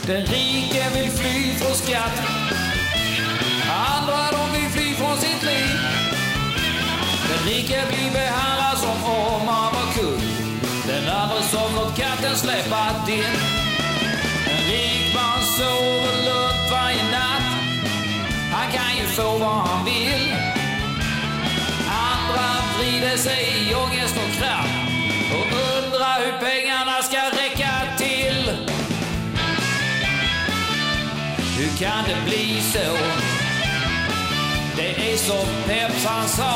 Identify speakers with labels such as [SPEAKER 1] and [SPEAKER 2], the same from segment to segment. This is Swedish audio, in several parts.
[SPEAKER 1] Den rike vill fly från skatt, andra de vill fly från sitt liv. Den rike blir behandlad som om han var kung, den andra som något katten släpat in. En rik man sover lugnt varje natt, han kan ju få vad han vill. Andra vrider sig i ångest och kraft och undrar hur pengarna ska räcka till. Hur kan det bli så? Det är som Peps han sa,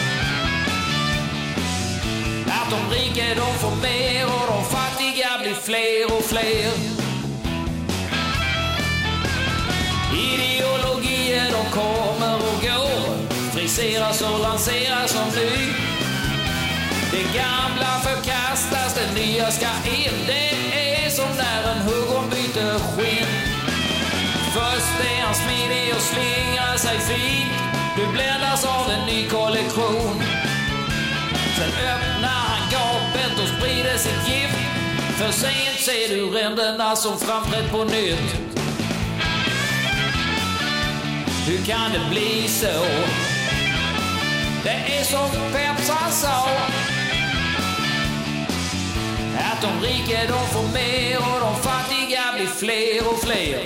[SPEAKER 1] att de rika de får mer och de fattiga blir fler och fler. Ideologier de kommer och går, friseras och lanseras som ny. Det gamla förkastas, det nya ska in. Det är som när en huggorm byter skinn. Först är han smidig och slingrar sig fint, du bländas av en ny kollektion. Sen öppnar han gapet och sprider sitt gift, för sent ser du ränderna som framträtt på nytt. Hur kan det bli så? Det är som Peps han sa, att de rika de får mer och de fattiga blir fler och fler.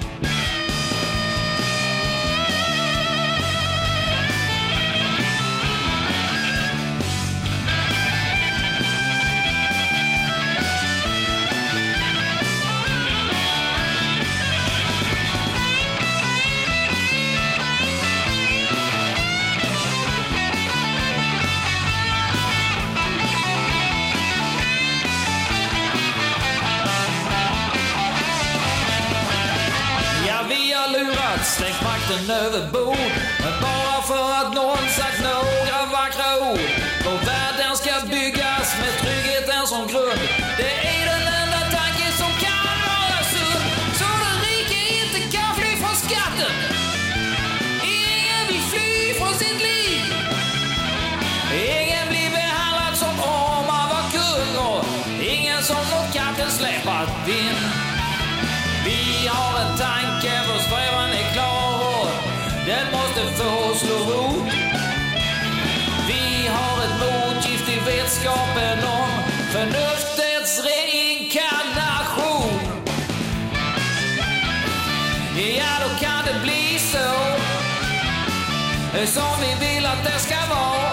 [SPEAKER 1] Slängt makten över bord, men bara för att någon sagt några vackra ord. Och världen ska byggas med tryggheten som grund. Det är den enda tanken som kan vara sund. Så den rike inte kan fly från skatten, ingen vill fly från sitt liv. Ingen blir behandlad som om man var kung, och ingen som något katten släpat in. Vi har en tanke, vår strävan är klar och den måste få slå rot. Vi har ett motgift i vetskapen om förnuftets reinkarnation. Ja, då kan det bli så som vi vill att det ska vara.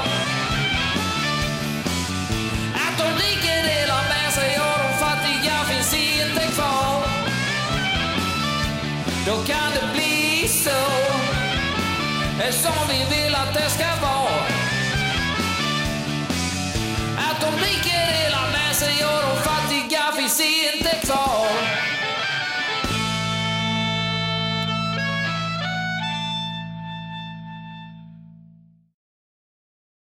[SPEAKER 1] Att de rika delar med sig och de fattiga finns inte kvar. Då kan det bli så som vi vill att det ska vara. Att de rika